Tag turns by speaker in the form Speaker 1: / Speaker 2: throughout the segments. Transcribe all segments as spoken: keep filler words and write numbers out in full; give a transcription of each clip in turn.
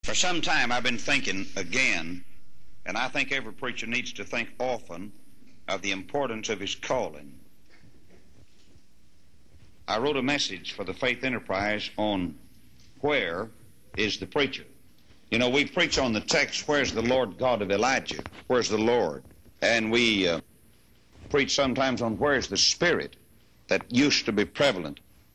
Speaker 1: For some time I've been thinking again, and I think every preacher needs to think often of the importance of his calling. I wrote a message for the Faith Enterprise on where is the preacher. You know, we preach on the text, where's the Lord God of Elijah? Where's the Lord? And we uh, preach sometimes on where's the Spirit that used to be prevalent.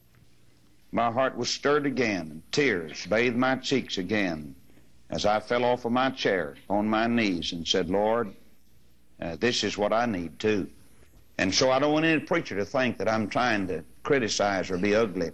Speaker 1: My heart was stirred again, and tears bathed my cheeks again as I fell off of my chair on my knees and said, Lord, uh, this is what I need too. And so I don't want any preacher to think that I'm trying to criticize or be ugly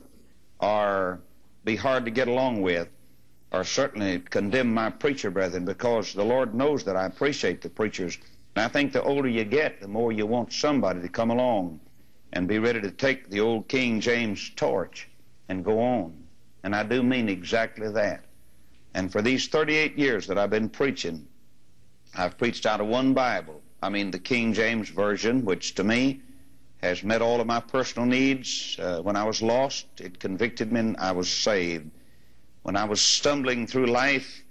Speaker 1: or be hard to get along with or certainly condemn my preacher brethren, because the Lord knows that I appreciate the preachers. And I think the older you get, the more you want somebody to come along and be ready to take the old King James torch and go on. And I do mean exactly that. And for these thirty-eight years that I've been preaching, I've preached out of one Bible. I mean the King James Version, which to me has met all of my personal needs. Uh, when I was lost, it convicted me and I was saved. When I was stumbling through life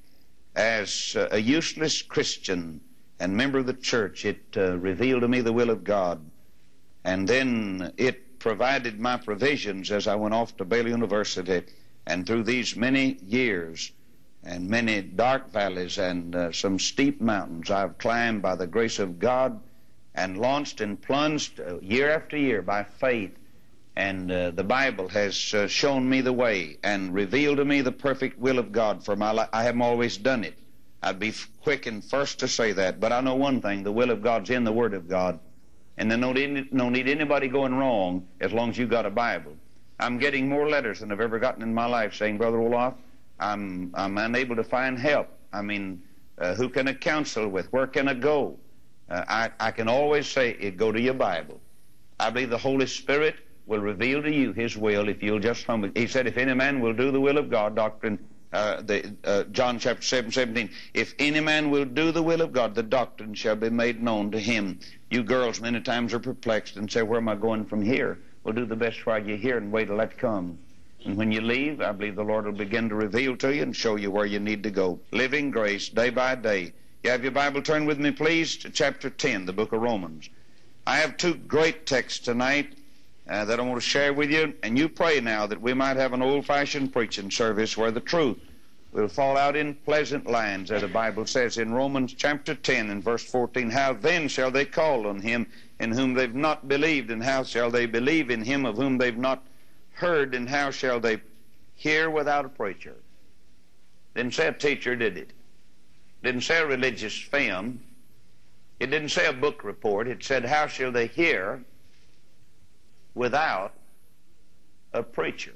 Speaker 1: as uh, a useless Christian and member of the church, it uh, revealed to me the will of God. And then it provided my provisions as I went off to Baylor University. And through these many years and many dark valleys and uh, some steep mountains, I've climbed by the grace of God and launched and plunged uh, year after year by faith. And uh, the Bible has uh, shown me the way and revealed to me the perfect will of God for my life. I haven't always done it. I'd be quick and first to say that. But I know one thing, the will of God's in the Word of God. And there's no need, no need anybody going wrong as long as you got a Bible. I'm getting more letters than I've ever gotten in my life saying, Brother Olaf, I'm, I'm unable to find help. I mean, uh, who can I counsel with? Where can I go? Uh, I, I can always say, go to your Bible. I believe the Holy Spirit will reveal to you His will if you'll just humble. He said, if any man will do the will of God, doctrine, uh, the, uh, John chapter seven, seventeen, if any man will do the will of God, the doctrine shall be made known to him. You girls many times are perplexed and say, where am I going from here? Well, do the best while you're here and wait till that comes. And when you leave, I believe the Lord will begin to reveal to you and show you where you need to go. Living grace day by day. You have your Bible, turn with me, please, to chapter ten, the book of Romans. I have two great texts tonight uh, that I want to share with you, and you pray now that we might have an old-fashioned preaching service where the truth will fall out in pleasant lines, as the Bible says in Romans chapter ten and verse fourteen, how then shall they call on him in whom they've not believed, and how shall they believe in him of whom they've not heard, and how shall they hear without a preacher? Didn't say a teacher, did it? Didn't say a religious film. It didn't say a book report. It said, how shall they hear without a preacher?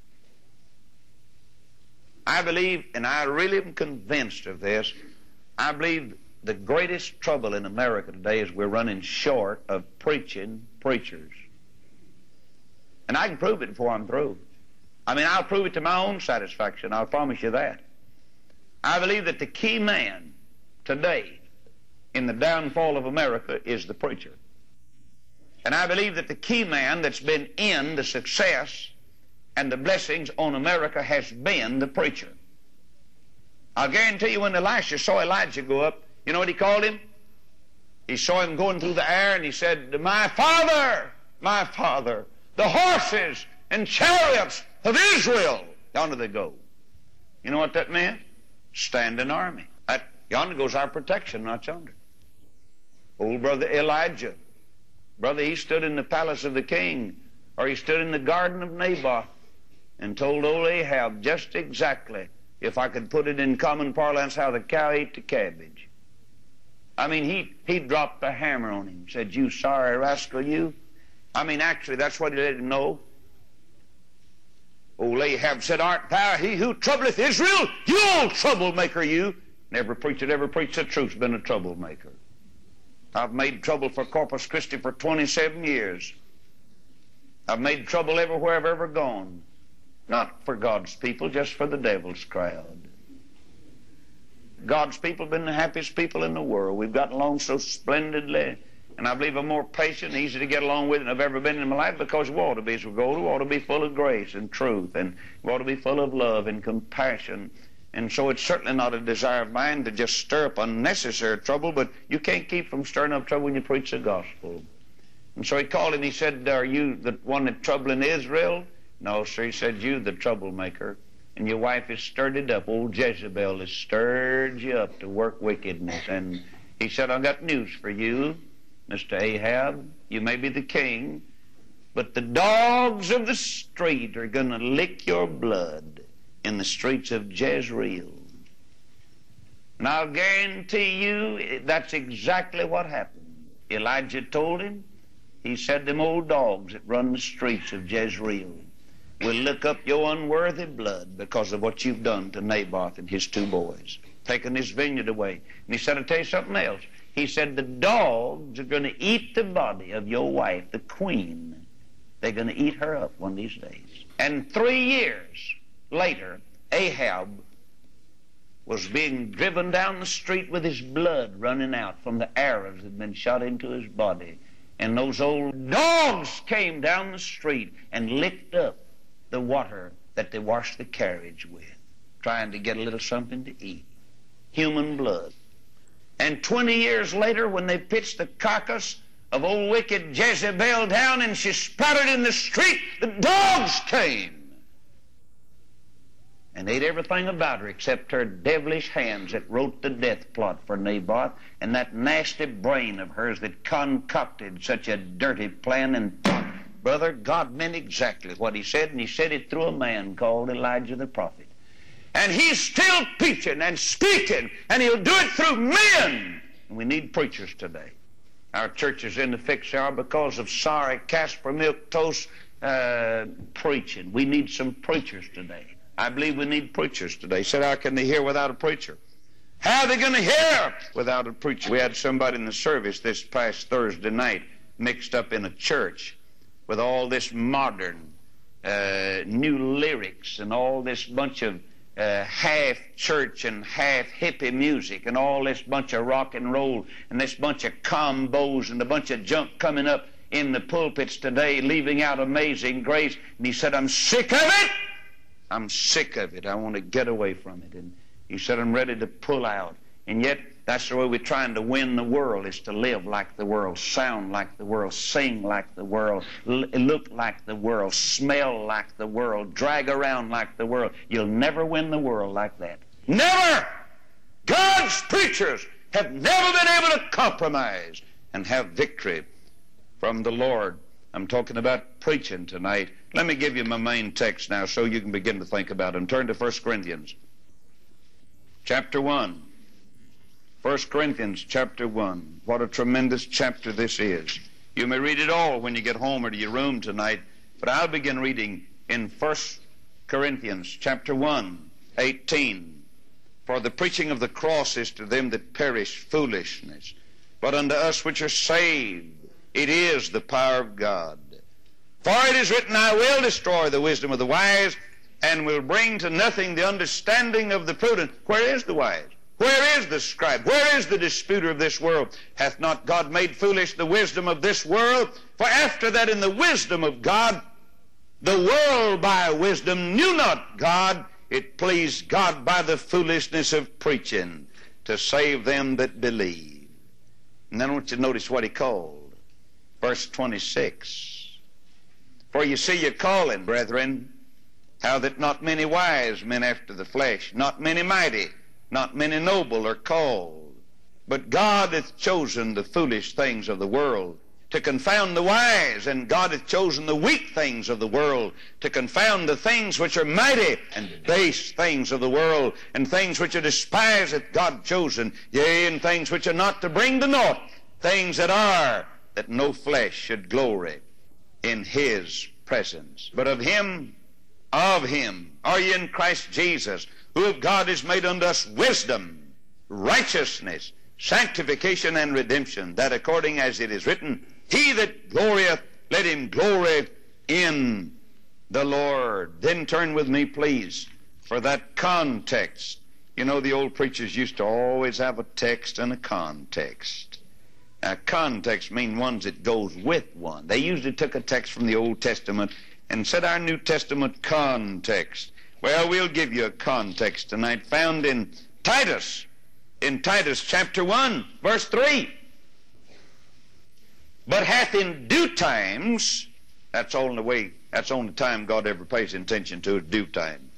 Speaker 1: I believe, and I really am convinced of this, I believe the greatest trouble in America today is we're running short of preaching preachers. And I can prove it before I'm through. I mean, I'll prove it to my own satisfaction. I'll promise you that. I believe that the key man today in the downfall of America is the preacher. And I believe that the key man that's been in the success and the blessings on America has been the preacher. I'll guarantee you when Elisha saw Elijah go up, you know what he called him? He saw him going through the air and he said, my father, my father, the horses and chariots of Israel, yonder they go. You know what that meant? Standing army. That, yonder goes our protection, not yonder. Old brother Elijah, brother, he stood in the palace of the king, or he stood in the garden of Naboth and told old Ahab just exactly, if I could put it in common parlance, how the cow ate the cabbage. I mean, he, he dropped the hammer on him, said, you sorry rascal, you. I mean, actually, that's what he let him know. Old Ahab said, art thou he who troubleth Israel? You old troublemaker, you. Never preached that ever preached the truth's been a troublemaker. I've made trouble for Corpus Christi for twenty-seven years. I've made trouble everywhere I've ever gone. Not for God's people, just for the devil's crowd. God's people have been the happiest people in the world. We've gotten along so splendidly. And I believe I'm more patient and easy to get along with than I've ever been in my life, because we ought to be as we go. We ought to be full of grace and truth, and we ought to be full of love and compassion And so it's certainly not a desire of mine to just stir up unnecessary trouble, but you can't keep from stirring up trouble when you preach the gospel. And so he called him. He said, are you the one that's troubling Israel? No, sir. He said, you the troublemaker. And your wife has stirred it up. Old Jezebel has stirred you up to work wickedness. And he said, I've got news for you, Mister Ahab. You may be the king, but the dogs of the street are going to lick your blood in the streets of Jezreel. And I'll guarantee you that's exactly what happened. Elijah told him, he said, them old dogs that run the streets of Jezreel will lick up your unworthy blood because of what you've done to Naboth and his two boys, taking his vineyard away. And he said, I'll tell you something else. He said, the dogs are going to eat the body of your wife, the queen. They're going to eat her up one of these days. And three years later, Ahab was being driven down the street with his blood running out from the arrows that had been shot into his body. And those old dogs came down the street and licked up the water that they washed the carriage with, trying to get a little something to eat. Human blood. And twenty years later, when they pitched the carcass of old wicked Jezebel down and she splattered in the street, the dogs came and ate everything about her except her devilish hands that wrote the death plot for Naboth, and that nasty brain of hers that concocted such a dirty plan. And brother, God meant exactly what he said, and he said it through a man called Elijah the prophet. And he's still preaching and speaking, and he'll do it through men. And we need preachers today. Our church is in the fix hour because of sorry Casper milk toast uh, preaching. We need some preachers today. I believe we need preachers today. He said, how can they hear without a preacher? How are they going to hear without a preacher? We had somebody in the service this past Thursday night mixed up in a church with all this modern uh, new lyrics and all this bunch of uh, half church and half hippie music and all this bunch of rock and roll and this bunch of combos and a bunch of junk coming up in the pulpits today, leaving out Amazing Grace. And he said, I'm sick of it. I'm sick of it. I want to get away from it. And he said, I'm ready to pull out. And yet, that's the way we're trying to win the world, is to live like the world, sound like the world, sing like the world, l- look like the world, smell like the world, drag around like the world. You'll never win the world like that. Never! God's preachers have never been able to compromise and have victory from the Lord. I'm talking about preaching tonight. Let me give you my main text now so you can begin to think about them. Turn to First Corinthians chapter one. First Corinthians chapter one. What a tremendous chapter this is. You may read it all when you get home or to your room tonight, but I'll begin reading in First Corinthians chapter one, eighteen. For the preaching of the cross is to them that perish foolishness, but unto us which are saved it is the power of God. For it is written, I will destroy the wisdom of the wise, and will bring to nothing the understanding of the prudent. Where is the wise? Where is the scribe? Where is the disputer of this world? Hath not God made foolish the wisdom of this world? For after that in the wisdom of God, the world by wisdom knew not God. It pleased God by the foolishness of preaching to save them that believe. And then I want you to notice what he called. Verse twenty-six. For you see your calling, brethren, how that not many wise men after the flesh, not many mighty, not many noble are called. But God hath chosen the foolish things of the world to confound the wise, and God hath chosen the weak things of the world to confound the things which are mighty, and base things of the world, and things which are despised hath God chosen, yea, and things which are not, to bring to naught things that are, that no flesh should glory in his presence. But of him, of him, are ye in Christ Jesus, who of God is made unto us wisdom, righteousness, sanctification, and redemption, that according as it is written, he that glorieth, let him glory in the Lord. Then turn with me, please, for that context. You know, the old preachers used to always have a text and a context. Now, context means ones that goes with one. They usually took a text from the Old Testament and said our New Testament context. Well, we'll give you a context tonight found in Titus, in Titus chapter one, verse three. But hath in due times, that's the only way, that's the only time God ever pays attention to is due time.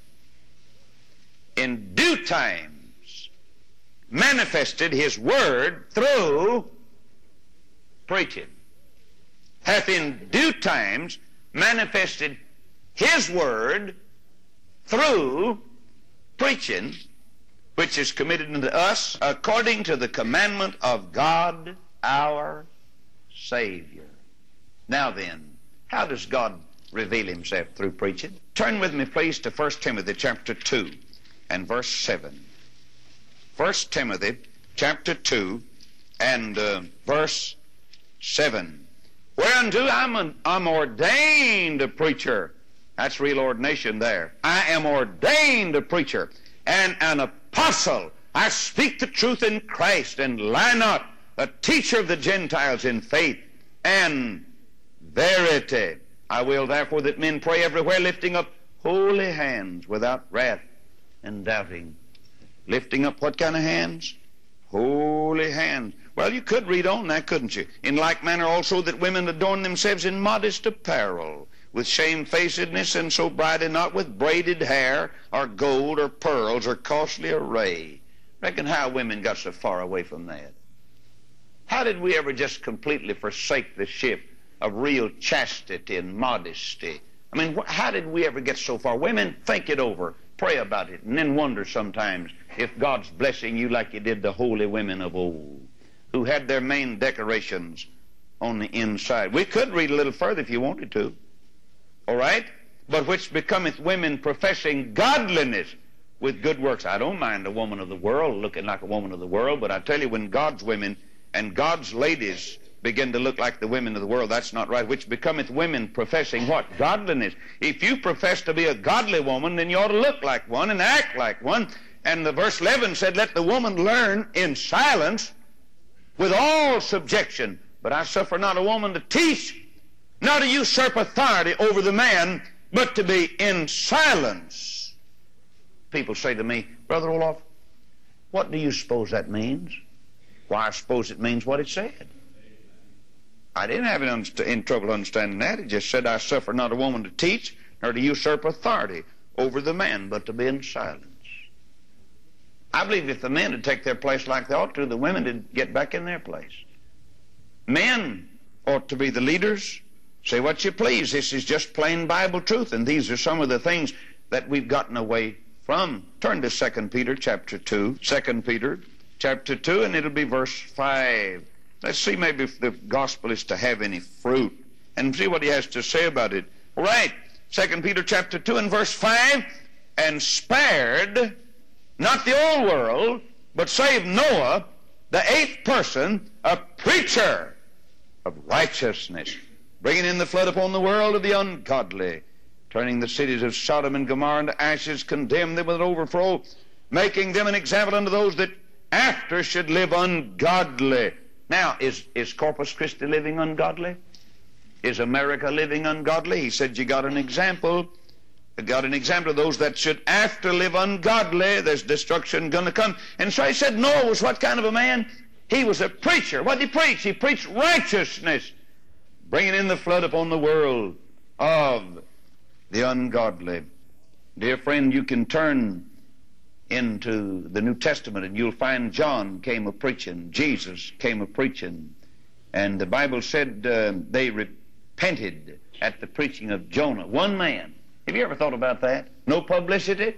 Speaker 1: In due times manifested his word through preaching. Hath in due times manifested his word through preaching, which is committed unto us according to the commandment of God our Savior. Now then, how does God reveal himself through preaching? Turn with me, please, to First Timothy chapter two and verse seven. First Timothy chapter two and uh, verse seven. Whereunto I'm, an, I'm ordained a preacher. That's real ordination there. I am ordained a preacher and an apostle. I speak the truth in Christ and lie not, a teacher of the Gentiles in faith and verity. I will therefore that men pray everywhere, lifting up holy hands without wrath and doubting. Lifting up what kind of hands? Holy hands. Well, you could read on that, couldn't you? In like manner also that women adorn themselves in modest apparel, with shamefacedness and sobriety, not with braided hair or gold or pearls or costly array. Reckon how women got so far away from that. How did we ever just completely forsake the ship of real chastity and modesty? I mean, wh- how did we ever get so far? Women, think it over, pray about it, and then wonder sometimes if God's blessing you like he did the holy women of old, who had their main decorations on the inside. We could read a little further if you wanted to. All right? But which becometh women professing godliness with good works. I don't mind a woman of the world looking like a woman of the world, but I tell you, when God's women and God's ladies begin to look like the women of the world, that's not right. Which becometh women professing what? Godliness. If you profess to be a godly woman, then you ought to look like one and act like one. And the verse eleven said, let the woman learn in silence with all subjection. But I suffer not a woman to teach, not to usurp authority over the man, but to be in silence. People say to me, Brother Olaf, what do you suppose that means? Why, I suppose it means what it said. I didn't have any, any trouble understanding that. It just said, I suffer not a woman to teach, nor to usurp authority over the man, but to be in silence. I believe if the men would take their place like they ought to, the women would get back in their place. Men ought to be the leaders. Say what you please. This is just plain Bible truth, and these are some of the things that we've gotten away from. Turn to Second Peter chapter two. Second Peter chapter two, and it'll be verse five. Let's see maybe if the gospel is to have any fruit, and see what he has to say about it. All right, Second Peter chapter two and verse five, and spared not the old world, but saved Noah, the eighth person, a preacher of righteousness, bringing in the flood upon the world of the ungodly, turning the cities of Sodom and Gomorrah into ashes, condemned them with an overthrow, making them an example unto those that after should live ungodly. Now, is, is Corpus Christi living ungodly? Is America living ungodly? He said you got an example. You got an example of those that should after live ungodly. There's destruction going to come. And so he said Noah was what kind of a man? He was a preacher. What did he preach? He preached righteousness, bringing in the flood upon the world of the ungodly. Dear friend, you can turn into the New Testament and you'll find John came a-preaching, Jesus came a-preaching, and the Bible said uh, they repented at the preaching of Jonah. One man. Have you ever thought about that? No publicity,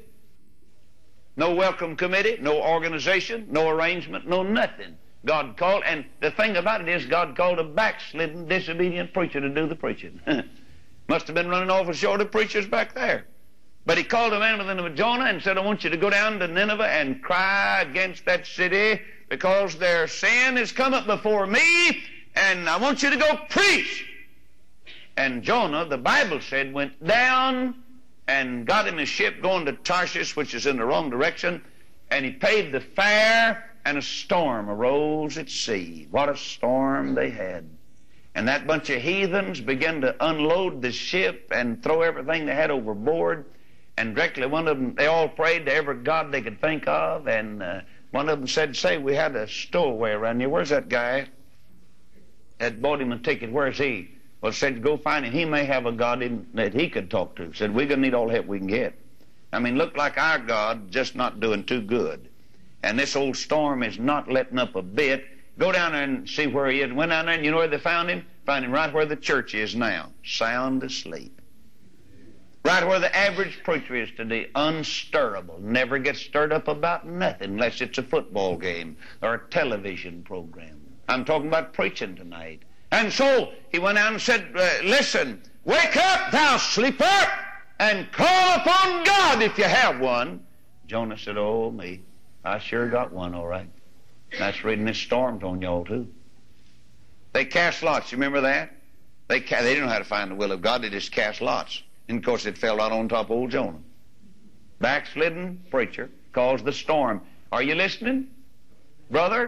Speaker 1: no welcome committee, no organization, no arrangement, no nothing. God called, and the thing about it is God called a backslidden, disobedient preacher to do the preaching. Must have been running awful short of preachers back there. But he called a man by the name of Jonah and said, I want you to go down to Nineveh and cry against that city because their sin has come up before me, and I want you to go preach. And Jonah, the Bible said, went down and got him a ship going to Tarshish, which is in the wrong direction, and he paid the fare, and a storm arose at sea. What a storm they had. And that bunch of heathens began to unload the ship and throw everything they had overboard. And directly one of them, they all prayed to every god they could think of, and uh, one of them said, say, we had a stowaway around here. Where's that guy that bought him a ticket? Where's he? Well, said, go find him. He may have a God in, that he could talk to. Said, we're going to need all the help we can get. I mean, look like our God just not doing too good. And this old storm is not letting up a bit. Go down there and see where he is. Went down there, and you know where they found him? Found him right where the church is now, sound asleep. Right where the average preacher is today, unstirrable. Never gets stirred up about nothing unless it's a football game or a television program. I'm talking about preaching tonight. And so he went out and said, uh, listen, wake up, thou sleeper, and call upon God if you have one. Jonah said, oh, me, I sure got one, all right. That's reading this storm's on y'all, too. They cast lots. You remember that? They, ca- they didn't know how to find the will of God. They just cast lots. And, of course, it fell right on top of old Jonah. Backslidden preacher caused the storm. Are you listening, brother?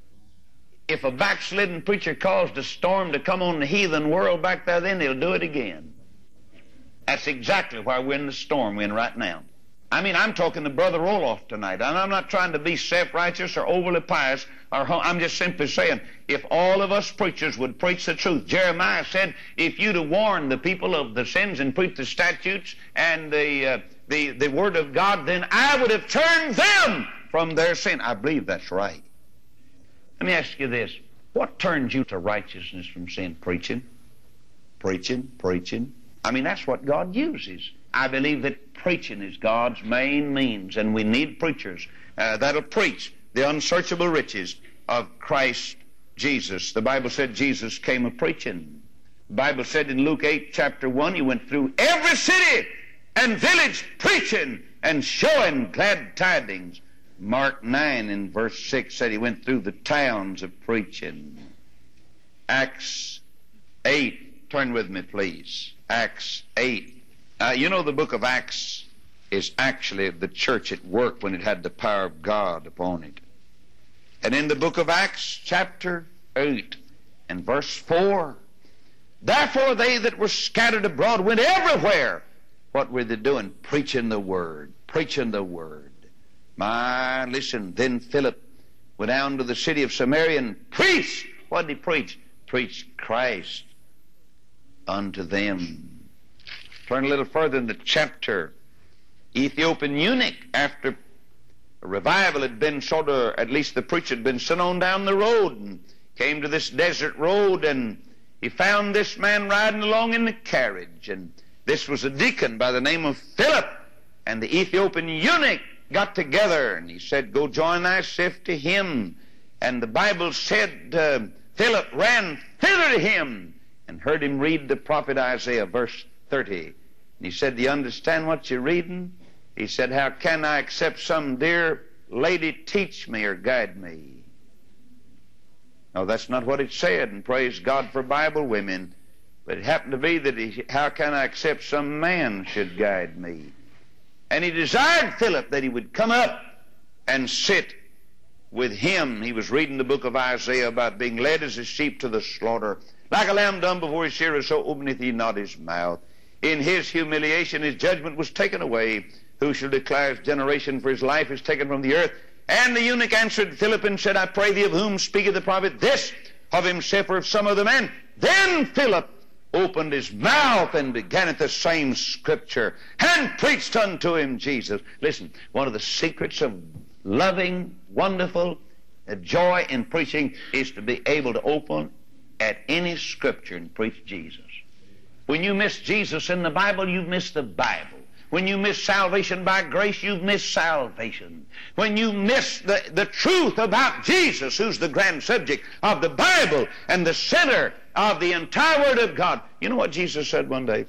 Speaker 1: If a backslidden preacher caused a storm to come on the heathen world back there, then he'll do it again. That's exactly why we're in the storm we're in right now. I mean, I'm talking to Brother Roloff tonight, and I'm not trying to be self-righteous or overly pious. Or I'm just simply saying, if all of us preachers would preach the truth. Jeremiah said, if you'd have warned the people of the sins and preached the statutes and the, uh, the, the Word of God, then I would have turned them from their sin. I believe that's right. Let me ask you this. What turns you to righteousness from sin? Preaching. Preaching, preaching. I mean, that's what God uses. I believe that preaching is God's main means, and we need preachers uh, that'll preach the unsearchable riches of Christ Jesus. The Bible said Jesus came a-preaching. The Bible said in Luke eight, chapter one, he went through every city and village preaching and showing glad tidings. Mark nine in verse six said he went through the towns of preaching. Acts eight, turn with me please. Acts eight. Uh, you know, the book of Acts is actually the church at work when it had the power of God upon it. And in the book of Acts, chapter eight, and verse four, therefore they that were scattered abroad went everywhere. What were they doing? Preaching the word. Preaching the word. My, listen, then Philip went down to the city of Samaria and preached. What did he preach? Preached Christ unto them. Turn a little further in the chapter. Ethiopian eunuch, after a revival had been sort of, at least the preacher had been sent on down the road and came to this desert road, and he found this man riding along in the carriage, and this was a deacon by the name of Philip, and the Ethiopian eunuch got together, and he said, go join thyself to him. And the Bible said uh, Philip ran thither to him and heard him read the prophet Isaiah, verse thirty. And he said, do you understand what you're reading? He said, how can I accept some dear lady teach me or guide me? No, that's not what it said, and praise God for Bible women. But it happened to be that he, how can I accept some man should guide me? And he desired Philip that he would come up and sit with him. He was reading the book of Isaiah about being led as a sheep to the slaughter. Like a lamb dumb before his shearer, so openeth he not his mouth. In his humiliation his judgment was taken away. Who shall declare his generation? For his life is taken from the earth. And the eunuch answered Philip and said, I pray thee, of whom speaketh the prophet this? Of himself or of some other man? Then Philip opened his mouth and began at the same scripture and preached unto him Jesus. Listen, one of the secrets of loving, wonderful uh, joy in preaching is to be able to open at any scripture and preach Jesus. When you miss Jesus in the Bible, you've missed the Bible. When you miss salvation by grace, you've missed salvation. When you miss the, the truth about Jesus, who's the grand subject of the Bible and the center of the entire Word of God. You know what Jesus said one day?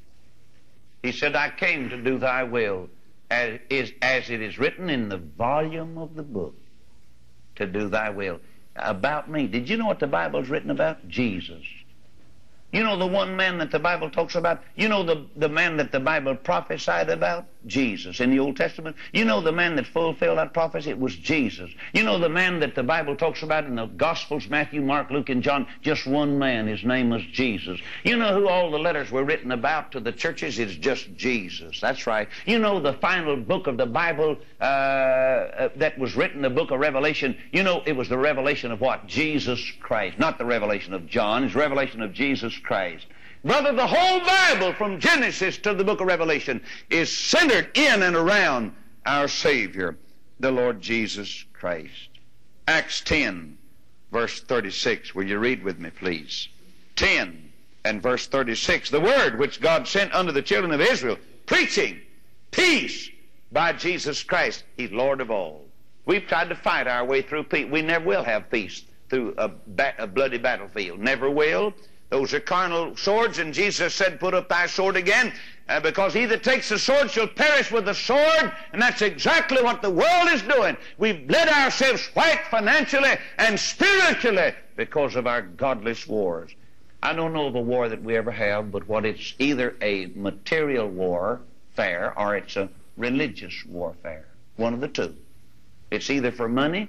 Speaker 1: He said, I came to do thy will, as, is, as it is written in the volume of the book, to do thy will. About me. Did you know what the Bible's written about? Jesus. You know the one man that the Bible talks about? You know the, the man that the Bible prophesied about?
Speaker 2: Jesus in the Old Testament. You know the man that fulfilled that prophecy? It was Jesus. You know the man that the Bible talks about in the Gospels, Matthew, Mark, Luke, and John? Just one man. His name was Jesus. You know who all the letters were written about to the churches? It's just Jesus. That's right. You know the final book of the Bible uh, uh, that was written, the book of Revelation? You know it was the revelation of what? Jesus Christ. Not the revelation of John. It's revelation of Jesus Christ. Brother, the whole Bible from Genesis to the book of Revelation is centered in and around our Savior, the Lord Jesus Christ. Acts ten, verse thirty-six. Will you read with me, please? ten and verse thirty-six. The word which God sent unto the children of Israel, preaching peace by Jesus Christ. He's Lord of all. We've tried to fight our way through peace. We never will have peace through a, ba a bloody battlefield. Never will. Those are carnal swords, and Jesus said, put up thy sword again, uh, because he that takes the sword shall perish with the sword, and that's exactly what the world is doing. We've bled ourselves white financially and spiritually because of our godless wars. I don't know of a war that we ever have, but what it's either a material warfare or it's a religious warfare. One of the two. It's either for money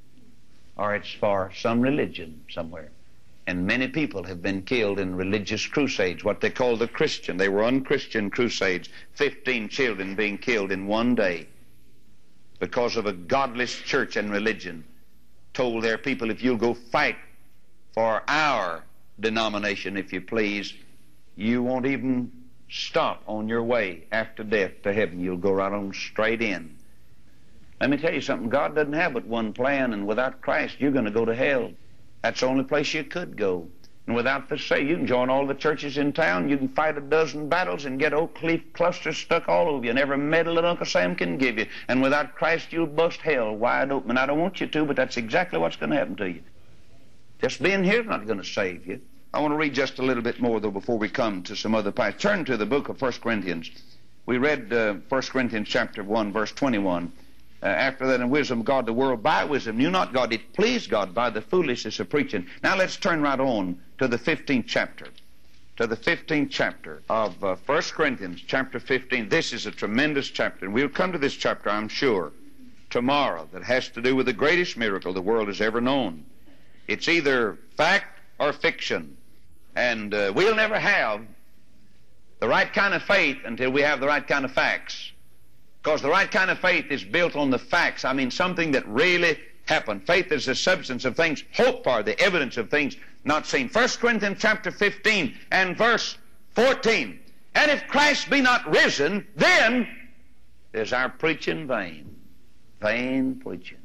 Speaker 2: or it's for some religion somewhere. And many people have been killed in religious crusades, what they call the Christian. They were unchristian crusades. Fifteen children being killed in one day because of a godless church and religion. Told their people, if you'll go fight for our denomination, if you please, you won't even stop on your way after death to heaven. You'll go right on straight in. Let me tell you something. God doesn't have but one plan, and without Christ, you're going to go to hell. That's the only place you could go. And without the say, you can join all the churches in town. You can fight a dozen battles and get oak leaf clusters stuck all over you and every medal that Uncle Sam can give you. And without Christ, you'll bust hell wide open. I don't want you to, but that's exactly what's going to happen to you. Just being here is not going to save you. I want to read just a little bit more, though, before we come to some other passages. Turn to the book of First Corinthians. We read uh, First Corinthians chapter one, verse twenty-one. Uh, after that, in wisdom, God the world by wisdom knew not God. It pleased God by the foolishness of preaching. Now let's turn right on to the fifteenth chapter. To the fifteenth chapter of uh, First Corinthians chapter fifteen. This is a tremendous chapter. And we'll come to this chapter, I'm sure, tomorrow, that has to do with the greatest miracle the world has ever known. It's either fact or fiction. And uh, we'll never have the right kind of faith until we have the right kind of facts. Because the right kind of faith is built on the facts. I mean, something that really happened. Faith is the substance of things hoped for, the evidence of things not seen. First Corinthians chapter fifteen and verse fourteen. And if Christ be not risen, then is our preaching vain. Vain preaching.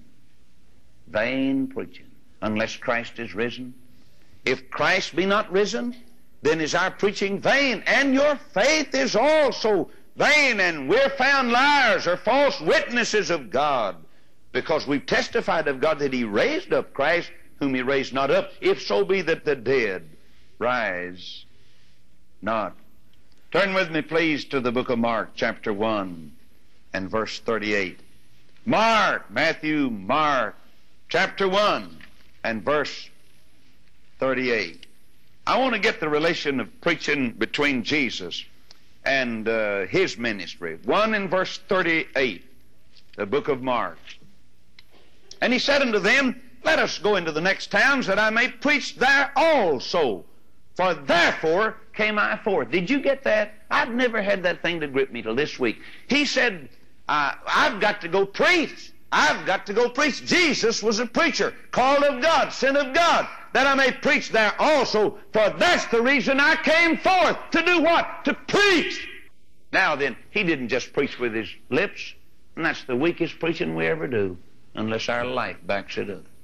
Speaker 2: Vain preaching. Unless Christ is risen. If Christ be not risen, then is our preaching vain. And your faith is also vain, and we're found liars or false witnesses of God, because we've testified of God that he raised up Christ, whom he raised not up, if so be that the dead rise not. Turn with me, please, to the book of Mark, chapter one and verse thirty-eight. Mark, Matthew, Mark, chapter one and verse thirty-eight. I want to get the relation of preaching between Jesus and uh, his ministry. One in verse thirty-eight, the book of Mark. And he said unto them, let us go into the next towns, that I may preach there also. For therefore came I forth. Did you get that? I've never had that thing to grip me till this week. He said, uh, I've got to go preach. I've got to go preach. Jesus was a preacher, called of God, sent of God, that I may preach there also. For that's the reason I came forth. To do what? To preach. Now then, he didn't just preach with his lips, and that's the weakest preaching we ever do, unless our life backs it up.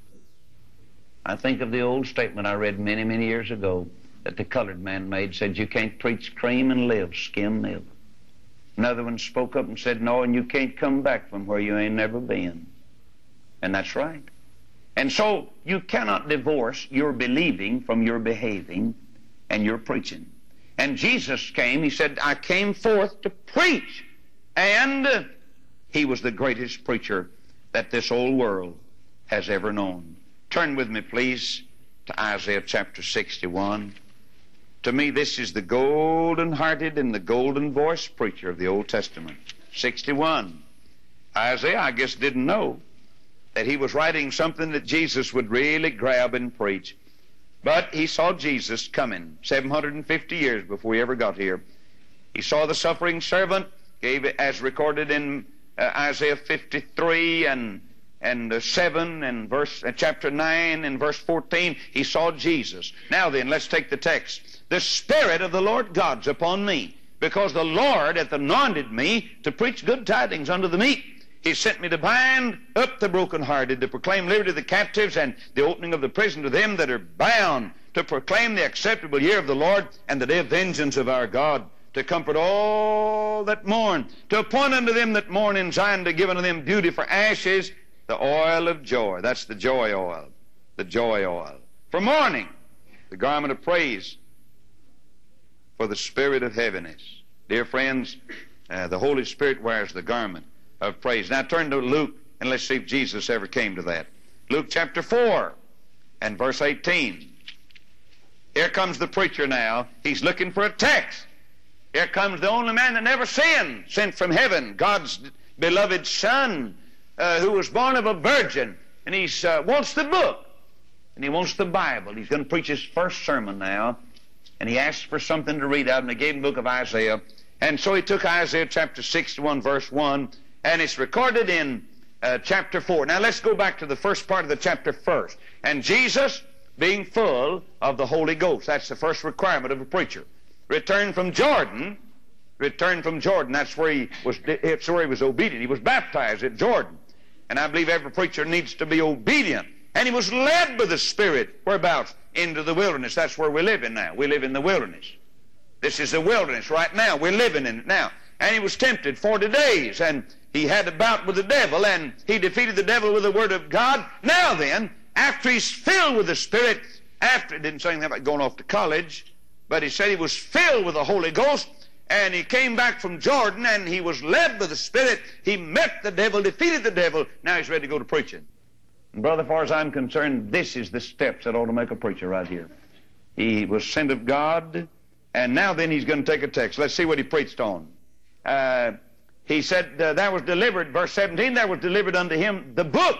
Speaker 2: I think of the old statement I read many, many years ago that the colored man made, said, you can't preach cream and live skim milk. Another one spoke up and said, no, and you can't come back from where you ain't never been. And that's right. And so you cannot divorce your believing from your behaving and your preaching. And Jesus came, he said, I came forth to preach. And he was the greatest preacher that this old world has ever known. Turn with me, please, to Isaiah chapter sixty-one. To me, this is the golden-hearted and the golden-voiced preacher of the Old Testament.
Speaker 1: sixty-one. Isaiah, I guess, didn't know that he was writing something that Jesus would really grab and preach. But he saw Jesus coming seven hundred fifty years before he ever got here. He saw the suffering servant, gave it as recorded in uh, Isaiah fifty-three and and uh, seven and verse uh, chapter nine and verse fourteen. He saw Jesus. Now then, let's take the text. The Spirit of the Lord God's upon me, because the Lord hath anointed me to preach good tidings unto the meek. He sent me to bind up the brokenhearted, to proclaim liberty to the captives, and the opening of the prison to them that are bound, to proclaim the acceptable year of the Lord, and the day of vengeance of our God, to comfort all that mourn, to appoint unto them that mourn in Zion, to give unto them beauty for ashes, the oil of joy. That's the joy oil. The joy oil. For mourning, the garment of praise, for the spirit of heaviness. Dear friends, uh, the Holy Spirit wears the garment of praise. Now turn to Luke and let's see if Jesus ever came to that. Luke chapter four and verse eighteen. Here comes the preacher now. He's looking for a text. Here comes the only man that never sinned, sent from heaven, God's beloved Son, uh, who was born of a virgin. And he uh, wants the book. And he wants the Bible. He's going to preach his first sermon now. And he asked for something to read out, and they gave him the book of Isaiah. And so he took Isaiah chapter sixty-one, verse one, and it's recorded in uh, chapter four. Now let's go back to the first part of the chapter first. And Jesus, being full of the Holy Ghost, that's the first requirement of a preacher, returned from Jordan. Returned from Jordan. That's where he was. That's where he was obedient. He was baptized at Jordan. And I believe every preacher needs to be obedient. And he was led by the Spirit. Whereabouts? Into the wilderness. That's where we live in now. We live in the wilderness. This is the wilderness right now. We're living in it now. And he was tempted forty days. And he had a bout with the devil. And he defeated the devil with the word of God. Now then, after he's filled with the Spirit, after, it didn't say anything about going off to college, but he said he was filled with the Holy Ghost. And he came back from Jordan, and he was led by the Spirit. He met the devil, defeated the devil. Now he's ready to go to preaching. And brother, as far as I'm concerned, this is the steps that ought to make a preacher right here. He was sent of God, and now then he's going to take a text. Let's see what he preached on. Uh, he said, uh, there was delivered, verse seventeen, there was delivered unto him the book,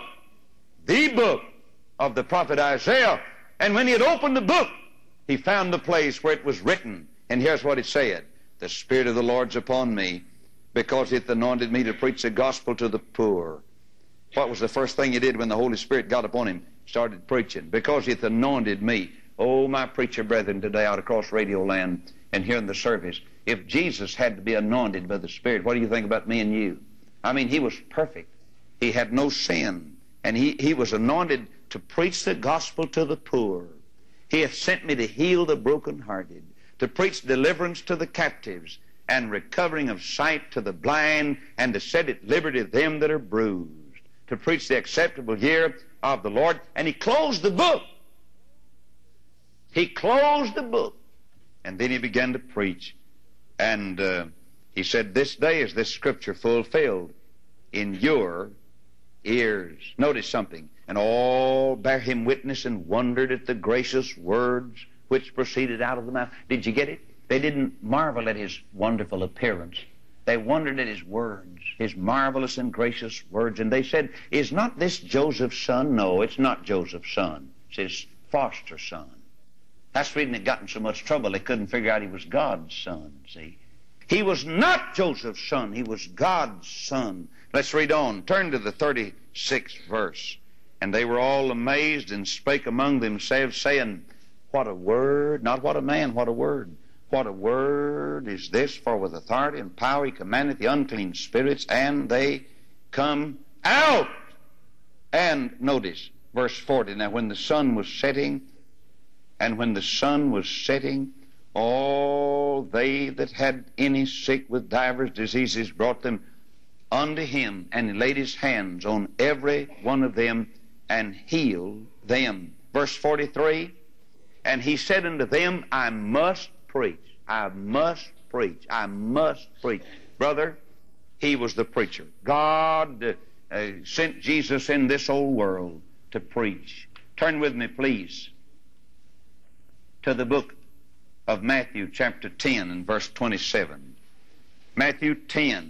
Speaker 1: the book of the prophet Isaiah. And when he had opened the book, he found the place where it was written. And here's what it said. The Spirit of the Lord's upon me, because he hath anointed me to preach the gospel to the poor. What was the first thing he did when the Holy Spirit got upon him? Started preaching. Because he hath anointed me. Oh, my preacher brethren today out across Radio Land and here in the service, if Jesus had to be anointed by the Spirit, what do you think about me and you? I mean, he was perfect. He had no sin. And he, he was anointed to preach the gospel to the poor. He hath sent me to heal the brokenhearted, to preach deliverance to the captives, and recovering of sight to the blind, and to set at liberty them that are bruised, to preach the acceptable year of the Lord. And he closed the book. He closed the book. And then he began to preach. And uh, he said, this day is this scripture fulfilled in your ears. Notice something. And all bare him witness and wondered at the gracious words which proceeded out of the mouth. Did you get it? They didn't marvel at his wonderful appearance. They wondered at his words, his marvelous and gracious words. And they said, is not this Joseph's son? No, it's not Joseph's son. It's his foster son. That's the reason it got in so much trouble. They couldn't figure out he was God's son, see. He was not Joseph's son. He was God's son. Let's read on. Turn to the thirty-sixth verse. And they were all amazed and spake among themselves, saying, what a word, not what a man, what a word. What a word is this, for with authority and power he commandeth the unclean spirits, and they come out. And notice, verse forty, now when the sun was setting, and when the sun was setting, all they that had any sick with divers diseases brought them unto him, and he laid his hands on every one of them, and healed them. Verse forty-three, and he said unto them, I must preach. I must preach. I must preach. Brother, he was the preacher. God uh, sent Jesus in this old world to preach. Turn with me, please, to the book of Matthew chapter ten and verse twenty-seven. Matthew ten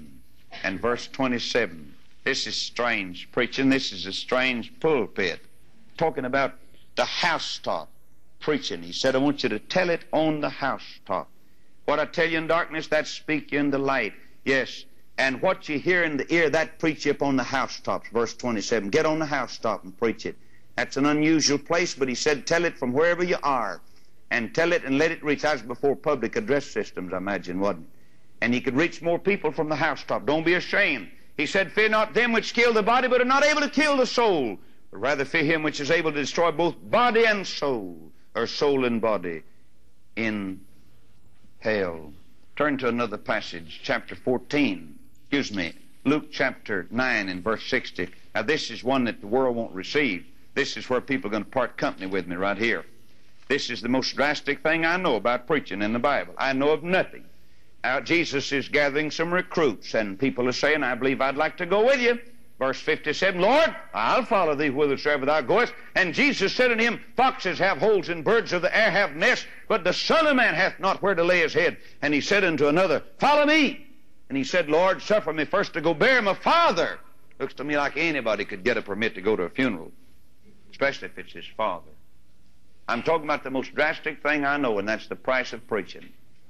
Speaker 1: and verse twenty-seven. This is strange preaching. This is a strange pulpit. Talking about the housetop preaching. He said, I want you to tell it on the housetop. What I tell you in darkness, that speak you in the light. Yes. And what you hear in the ear, that preach you up on the housetops. Verse twenty-seven. Get on the housetop and preach it. That's an unusual place, but he said, tell it from wherever you are. And tell it and let it reach. That was before public address systems, I imagine, wasn't it? And he could reach more people from the housetop. Don't be ashamed. He said, fear not them which kill the body, but are not able to kill the soul. But rather fear him which is able to destroy both body and soul, or soul and body, in hell. Turn to another passage, chapter fourteen. Excuse me, Luke chapter nine and verse sixty. Now this is one that the world won't receive. This is where people are going to part company with me right here. This is the most drastic thing I know about preaching in the Bible. I know of nothing. Now, Jesus is gathering some recruits, and people are saying, I believe I'd like to go with you. Verse fifty-seven, Lord, I'll follow thee whithersoever thou goest. And Jesus said unto him, foxes have holes and birds of the air have nests, but the Son of Man hath not where to lay his head. And he said unto another, follow me. And he said, Lord, suffer me first to go bury my father. Looks to me like anybody could get a permit to go to a funeral, especially if it's his father. I'm talking about the most drastic thing I know, and that's the price of preaching.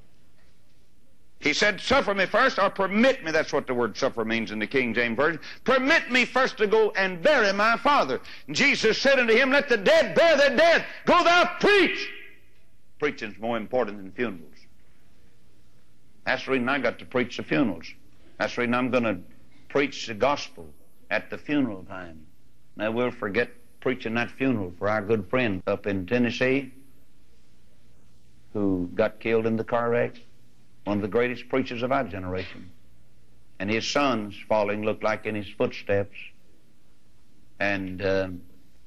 Speaker 1: He said, suffer me first, or permit me. That's what the word suffer means in the King James Version. Permit me first to go and bury my father. And Jesus said unto him, let the dead bury their dead. Go thou preach. Preaching's more important than funerals. That's the reason I got to preach the funerals. That's the reason I'm going to preach the gospel at the funeral time. Now, we'll forget preaching that funeral for our good friend up in Tennessee who got killed in the car wreck. One of the greatest preachers of our generation. And his sons falling looked like in his footsteps. And um,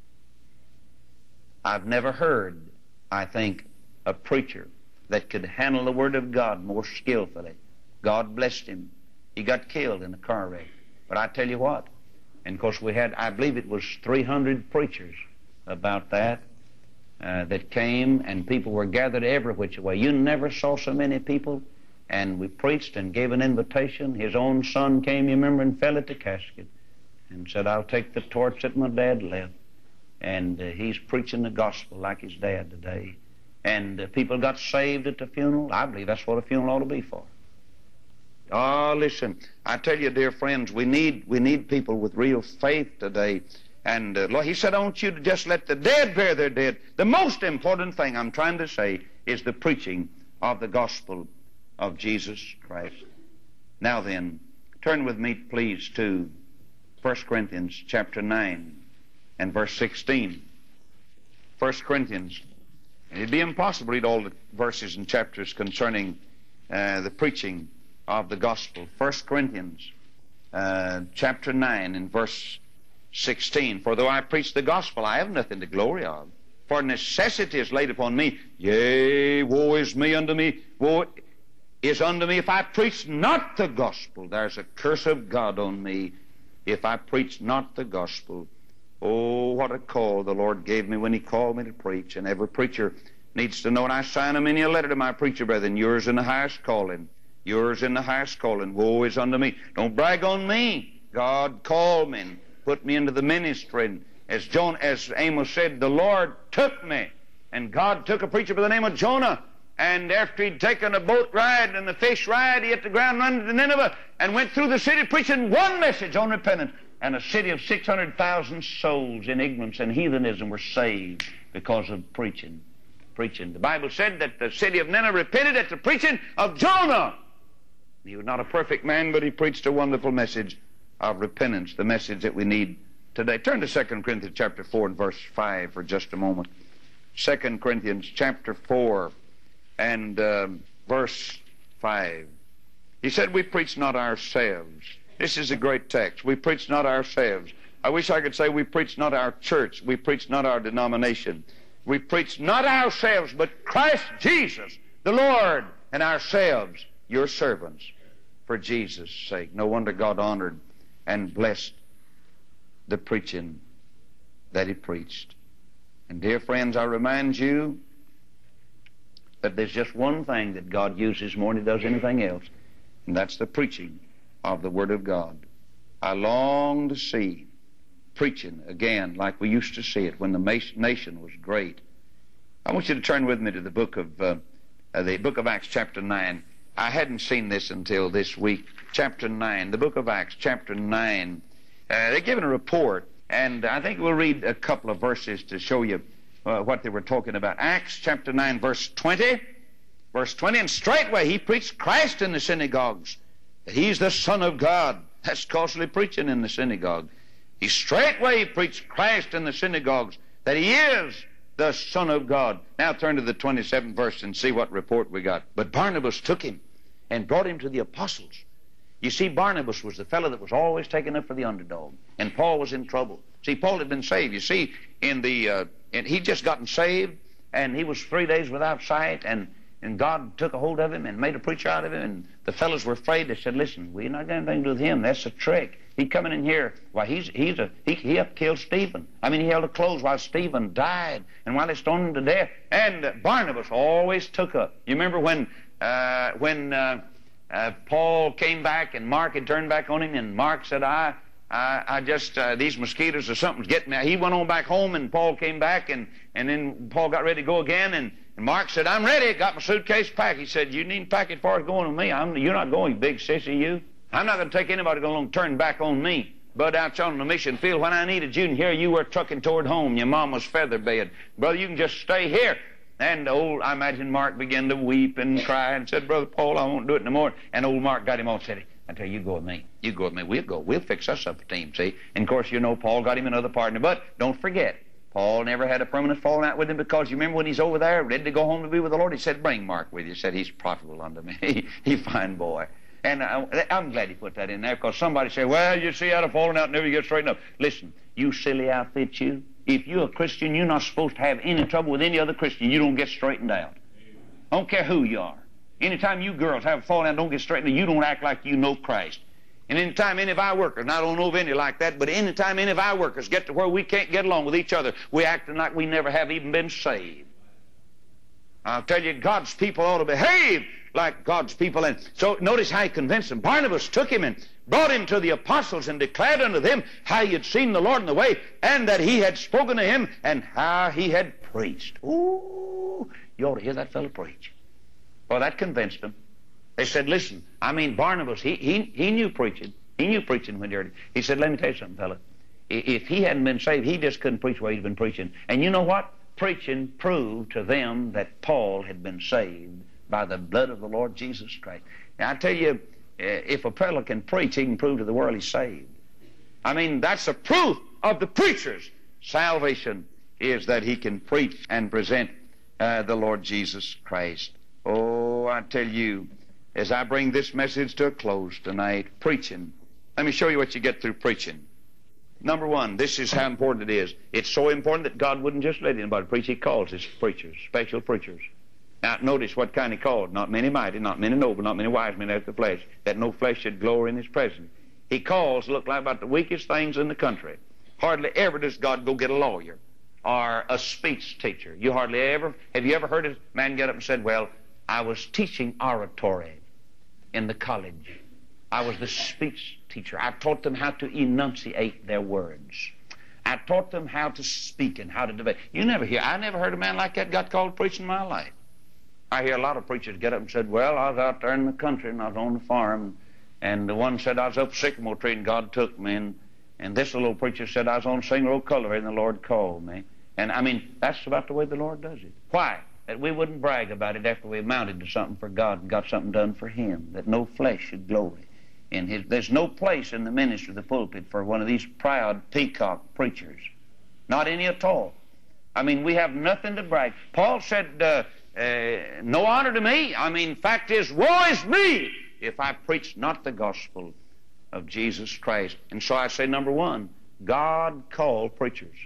Speaker 1: I've never heard, I think, a preacher that could handle the Word of God more skillfully. God blessed him. He got killed in a car wreck. But I tell you what, and of course we had, I believe it was three hundred preachers about that, uh, that came, and people were gathered every which way. You never saw so many people. And we preached and gave an invitation. His own son came, you remember, and fell at the casket and said, I'll take the torch that my dad left. And uh, he's preaching the gospel like his dad today. And uh, people got saved at the funeral. I believe that's what a funeral ought to be for. Oh, listen, I tell you, dear friends, we need we need people with real faith today. And uh, he said, I want you to just let the dead bury their dead. The most important thing I'm trying to say is the preaching of the gospel of Jesus Christ. Now then, turn with me, please, to First Corinthians chapter nine and verse sixteen. First Corinthians. And it'd be impossible to read all the verses and chapters concerning uh, the preaching of the gospel. First Corinthians uh, chapter nine and verse sixteen. For though I preach the gospel, I have nothing to glory of. For necessity is laid upon me. Yea, woe is me unto me. Woe is unto me if I preach not the gospel. There's a curse of God on me if I preach not the gospel. Oh, what a call the Lord gave me when he called me to preach. And every preacher needs to know, and I sign a many a letter to my preacher brethren, yours in the highest calling. Yours in the highest calling. Woe is unto me. Don't brag on me. God called me and put me into the ministry. And as John, as Amos said, the Lord took me. And God took a preacher by the name of Jonah. And after he'd taken a boat ride and the fish ride, he hit the ground running to Nineveh and went through the city preaching one message on repentance. And a city of six hundred thousand souls in ignorance and heathenism were saved because of preaching. Preaching. The Bible said that the city of Nineveh repented at the preaching of Jonah. He was not a perfect man, but he preached a wonderful message of repentance, the message that we need today. Turn to Second Corinthians chapter four and verse five for just a moment. Second Corinthians chapter four and um, verse five. He said, we preach not ourselves. This is a great text. We preach not ourselves. I wish I could say we preach not our church. We preach not our denomination. We preach not ourselves, but Christ Jesus, the Lord, and ourselves, your servants, for Jesus' sake. No wonder God honored and blessed the preaching that he preached. And dear friends, I remind you that there's just one thing that God uses more than he does anything else, and that's the preaching
Speaker 2: of the Word of God. I long to see preaching again like we used to see it when the nation was great. I want you to turn with me to the book of uh, uh, the book of Acts, chapter nine. I hadn't seen this until this week. Chapter nine, the book of Acts, chapter nine. Uh, they're giving a report, and I think we'll read a couple of verses to show you uh, what they were talking about. Acts, chapter nine, verse twenty. Verse twenty, and straightway he preached Christ in the synagogues, that he's the Son of God. That's costly preaching in the synagogue. He straightway preached Christ in the synagogues, that he is the Son of God. Now turn to the twenty-seventh verse and see what report we got. But Barnabas took him and brought him to the apostles. You see, Barnabas was the fellow that was always taken up for the underdog, and Paul was in trouble. See, Paul had been saved. You see, in the uh, in, he'd just gotten saved, and he was three days without sight, and And God took a hold of him and made a preacher out of him, and the fellows were afraid. They said, listen, we're not going to do anything with him. That's a trick. He coming in here. Why, he's he's a he, he up killed Stephen. I mean, he held the clothes while Stephen died, and while they stoned him to death. And uh, Barnabas always took up. You remember when uh, when uh, uh, Paul came back and Mark had turned back on him, and Mark said, I I, I just, uh, these mosquitoes or something's getting me. He went on back home, and Paul came back, and, and then Paul got ready to go again, and, and Mark said, I'm ready. Got my suitcase packed. He said, you needn't pack it as far as going with me. I'm, you're not going, big sissy, you. I'm not going to take anybody going to turn back on me. But out on the mission field, when I needed you, and here you were trucking toward home, your mama's feather bed. Brother, you can just stay here. And old, I imagine Mark began to weep and cry and said, Brother Paul, I won't do it no more. And old Mark got him all said, I tell you, you go with me. You go with me. We'll go. We'll fix us up a team, see? And, of course, you know, Paul got him another partner. But don't forget, Paul never had a permanent falling out with him, because you remember when he's over there ready to go home to be with the Lord, he said, bring Mark with you. He said, he's profitable unto me. He's a fine boy. And I, I'm glad he put that in there, because somebody say, well, you see, I'd have fallen out and never get straightened up. Listen, you silly outfit, you. If you're a Christian, you're not supposed to have any trouble with any other Christian. You don't get straightened out. I don't care who you are. Anytime you girls have a falling out and don't get straightened out, you don't act like you know Christ. And anytime any of our workers, and I don't know of any like that, but anytime any of our workers get to where we can't get along with each other, we acting like we never have even been saved. I'll tell you, God's people ought to behave like God's people. And so notice how he convinced them. Barnabas took him and brought him to the apostles and declared unto them how he had seen the Lord in the way, and that he had spoken to him, and how he had preached. Ooh, you ought to hear that fellow preach. Well, that convinced them. They said, listen, I mean, Barnabas, he, he, he knew preaching. He knew preaching when he heard it. He said, let me tell you something, fella. If he hadn't been saved, he just couldn't preach the way he'd been preaching. And you know what? Preaching proved to them that Paul had been saved by the blood of the Lord Jesus Christ. Now, I tell you, if a fellow can preach, he can prove to the world he's saved. I mean, that's a proof of the preacher's salvation, is that he can preach and present uh, the Lord Jesus Christ. Oh, I tell you, as I bring this message to a close tonight, preaching. Let me show you what you get through preaching. Number one, this is how important it is. It's so important that God wouldn't just let anybody preach. He calls his preachers, special preachers. Now, notice what kind he called. Not many mighty, not many noble, not many wise men after the flesh, that no flesh should glory in his presence. He calls, look like about the weakest things in the country. Hardly ever does God go get a lawyer or a speech teacher. You hardly ever, have you ever heard a man get up and said, well, I was teaching oratory in the college. I was the speech teacher. I taught them how to enunciate their words. I taught them how to speak and how to debate. You never hear, I never heard a man like that got called preaching in my life. I hear a lot of preachers get up and said, well, I was out there in the country and I was on the farm, and the one said I was up a sycamore tree and God took me, and, and this little preacher said I was on a single old cultivator and the Lord called me. And I mean, that's about the way the Lord does it. Why? That we wouldn't brag about it after we amounted to something for God and got something done for him, that no flesh should glory in his. There's no place in the ministry of the pulpit for one of these proud peacock preachers. Not any at all. I mean, we have nothing to brag. Paul said, uh, uh, no honor to me. I mean, fact is, woe is me if I preach not the gospel of Jesus Christ. And so I say, number one, God called preachers.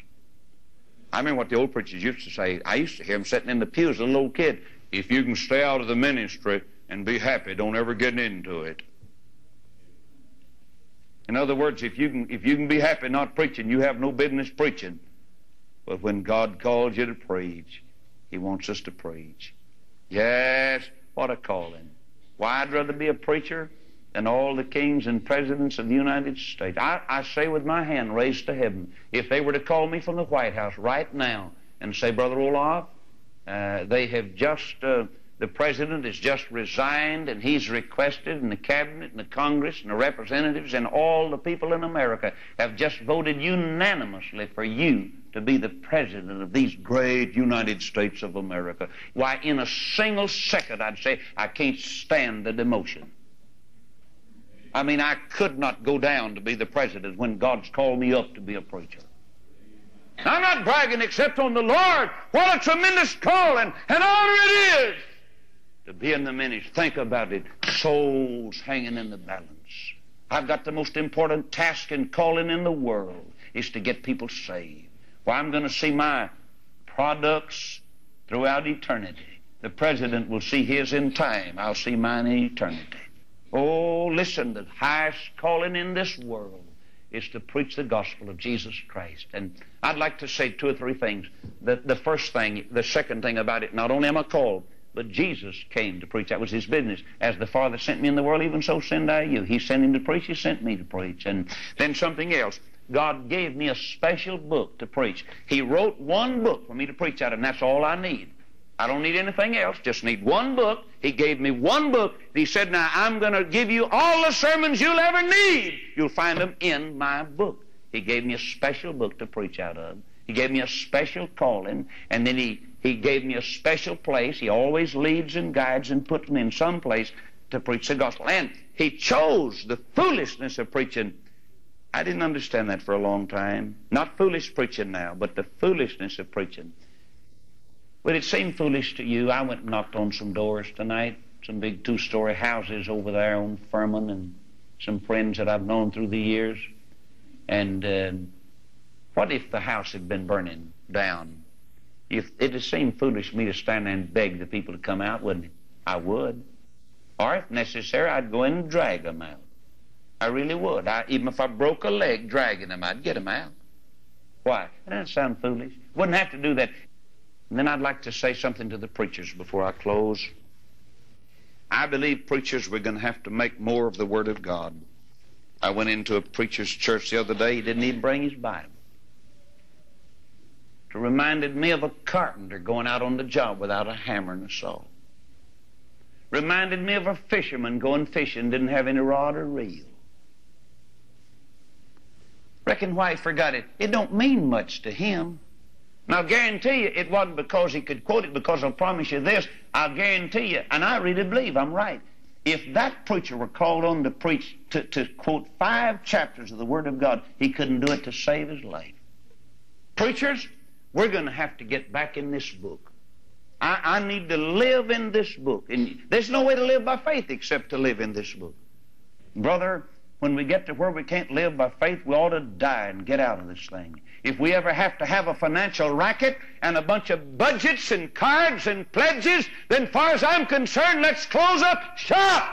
Speaker 2: I remember what the old preachers used to say. I used to hear them sitting in the pews as a little kid. If you can stay out of the ministry and be happy, don't ever get into it. In other words, if you can, if you can be happy not preaching, you have no business preaching. But when God calls you to preach, he wants us to preach. Yes, what a calling. Why, I'd rather be a preacher than all the kings and presidents of the United States. I, I say with my hand raised to heaven, if they were to call me from the White House right now and say, Brother Olaf, uh, they have just, uh, the president has just resigned, and he's requested, and the cabinet and the Congress and the representatives and all the people in America have just voted unanimously for you to be the president of these great United States of America. Why, in a single second, I'd say, I can't stand the demotion. I mean, I could not go down to be the president when God's called me up to be a preacher. I'm not bragging except on the Lord. What a tremendous calling and honor it is to be in the ministry. Think about it. Souls hanging in the balance. I've got the most important task and calling in the world is to get people saved. Well, I'm going to see my products throughout eternity. The president will see his in time. I'll see mine in eternity. Oh, listen, the highest calling in this world is to preach the gospel of Jesus Christ. And I'd like to say two or three things. The, the first thing, the second thing about it, not only am I called, but Jesus came to preach. That was his business. As the Father sent me in the world, even so send I you. He sent him to preach, he sent me to preach. And then something else. God gave me a special book to preach. He wrote one book for me to preach out of, and that's all I need. I don't need anything else, just need one book. He gave me one book. He said, now I'm going to give you all the sermons you'll ever need. You'll find them in my book. He gave me a special book to preach out of. He gave me a special calling, and then he, he gave me a special place. He always leads and guides and puts me in some place to preach the gospel. And he chose the foolishness of preaching. I didn't understand that for a long time. Not foolish preaching now, but the foolishness of preaching. Would it seem foolish to you? I went and knocked on some doors tonight, some big two-story houses over there on Furman, and some friends that I've known through the years. And uh, what if the house had been burning down? If it'd seem foolish to me to stand there and beg the people to come out, wouldn't it? I would. Or if necessary, I'd go in and drag them out. I really would. I, even if I broke a leg dragging them, I'd get them out. Why? That doesn't sound foolish. Wouldn't have to do that. And then I'd like to say something to the preachers before I close. I believe preachers, we're going to have to make more of the Word of God. I went into a preacher's church the other day. He didn't even bring his Bible. It reminded me of a carpenter going out on the job without a hammer and a saw. Reminded me of a fisherman going fishing, didn't have any rod or reel. Reckon why he forgot it. It don't mean much to him. Now, I'll guarantee you it wasn't because he could quote it, because I'll promise you this, I'll guarantee you, and I really believe I'm right, if that preacher were called on to preach, to, to quote five chapters of the Word of God, he couldn't do it to save his life. Preachers, we're going to have to get back in this book. I, I need to live in this book. And there's no way to live by faith except to live in this book. Brother, when we get to where we can't live by faith, we ought to die and get out of this thing. If we ever have to have a financial racket and a bunch of budgets and cards and pledges, then far as I'm concerned, let's close up shop.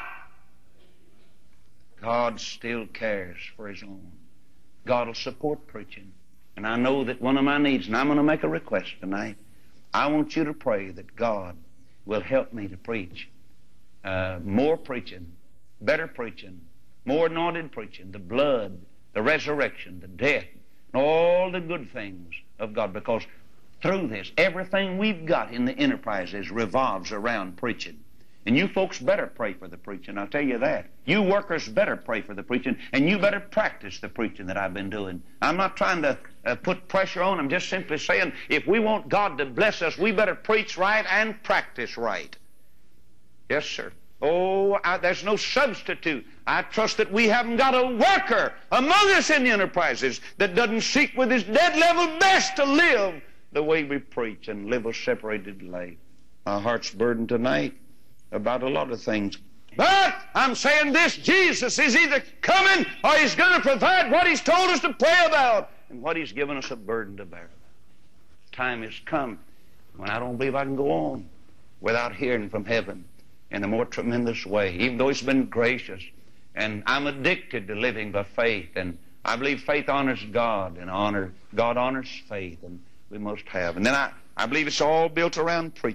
Speaker 2: God still cares for his own. God will support preaching. And I know that one of my needs, and I'm going to make a request tonight, I want you to pray that God will help me to preach uh, more preaching, better preaching, more anointed preaching, the blood, the resurrection, the death, and all the good things of God. Because through this, everything we've got in the enterprises revolves around preaching. And you folks better pray for the preaching, I'll tell you that. You workers better pray for the preaching, and you better practice the preaching that I've been doing. I'm not trying to uh, put pressure on. I'm just simply saying, if we want God to bless us, we better preach right and practice right. Yes, sir. Oh, I, there's no substitute. I trust that we haven't got a worker among us in the enterprises that doesn't seek with his dead level best to live the way we preach and live a separated life. My heart's burdened tonight about a lot of things. But I'm saying this, Jesus is either coming or he's going to provide what he's told us to pray about and what he's given us a burden to bear. Time has come when I don't believe I can go on without hearing from heaven in a more tremendous way, even though he's been gracious. And I'm addicted to living by faith, and I believe faith honors God, and honor God honors faith, and we must have. And then I, I believe it's all built around preaching.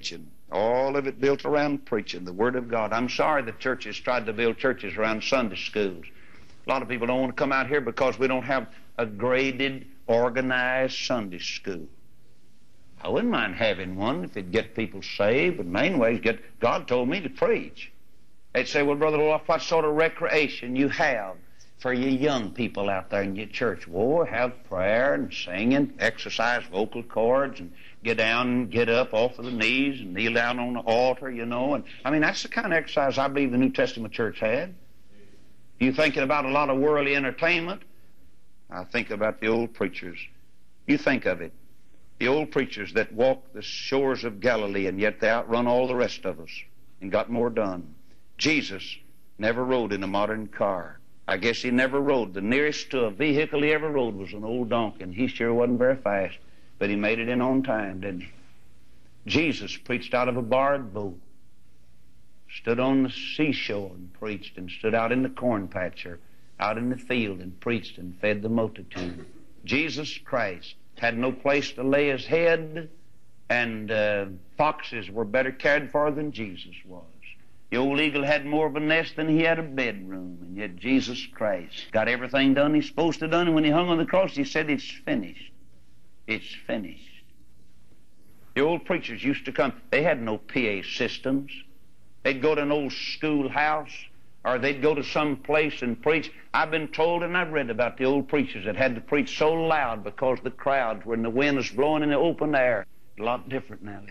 Speaker 2: All of it built around preaching the Word of God. I'm sorry the churches tried to build churches around Sunday schools. A lot of people don't want to come out here because we don't have a graded, organized Sunday school. I wouldn't mind having one if it'd get people saved, but main way is get, God told me to preach. They'd say, well, Brother Wolf, what sort of recreation you have for you young people out there in your church? Well, have prayer and singing, exercise vocal cords, and get down and get up off of the knees and kneel down on the altar, you know. And I mean, that's the kind of exercise I believe the New Testament church had. You thinking about a lot of worldly entertainment? I think about the old preachers. You think of it. The old preachers that walked the shores of Galilee, and yet they outrun all the rest of us and got more done. Jesus never rode in a modern car. I guess he never rode. The nearest to a vehicle he ever rode was an old donkey, and he sure wasn't very fast, but he made it in on time, didn't he? Jesus preached out of a barred boat, stood on the seashore and preached, and stood out in the corn patch or out in the field and preached and fed the multitude. Jesus Christ had no place to lay his head, and uh, foxes were better cared for than Jesus was. The old eagle had more of a nest than he had a bedroom, and yet Jesus Christ got everything done he's supposed to done, and when he hung on the cross, he said, it's finished. It's finished. The old preachers used to come. They had no P A systems. They'd go to an old schoolhouse, or they'd go to some place and preach. I've been told and I've read about the old preachers that had to preach so loud because the crowds were in the wind was blowing in the open air. A lot different now.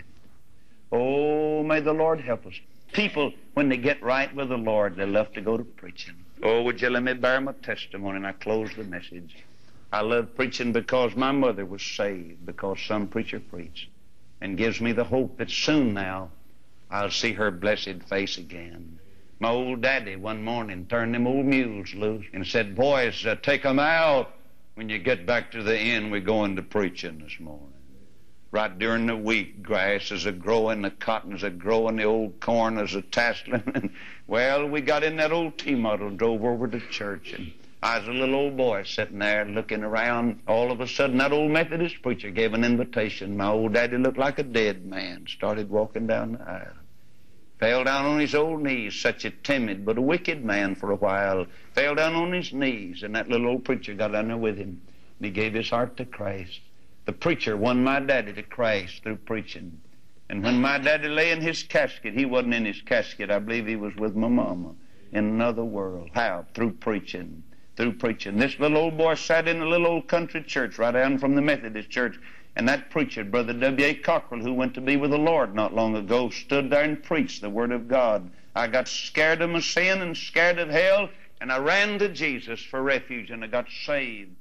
Speaker 2: Oh, may the Lord help us. People, when they get right with the Lord, they love to go to preaching. Oh, would you let me bear my testimony, and I close the message. I love preaching because my mother was saved, because some preacher preached, and gives me the hope that soon now I'll see her blessed face again. My old daddy one morning turned them old mules loose and said, boys, uh, take them out. When you get back to the inn, we're going to preaching this morning. Right during the wheat grass is a growing, the cotton is a growing, the old corn is a tasseling. Well, we got in that old T-model, drove over to church, and I was a little old boy sitting there looking around. All of a sudden, that old Methodist preacher gave an invitation. My old daddy looked like a dead man, started walking down the aisle. Fell down on his old knees, such a timid but a wicked man for a while. Fell down on his knees, and that little old preacher got down there with him, and he gave his heart to Christ. The preacher won my daddy to Christ through preaching. And when my daddy lay in his casket, he wasn't in his casket. I believe he was with my mama in another world. How? Through preaching. Through preaching. This little old boy sat in a little old country church right down from the Methodist church. And that preacher, Brother W A Cockrell, who went to be with the Lord not long ago, stood there and preached the Word of God. I got scared of my sin and scared of hell, and I ran to Jesus for refuge, and I got saved.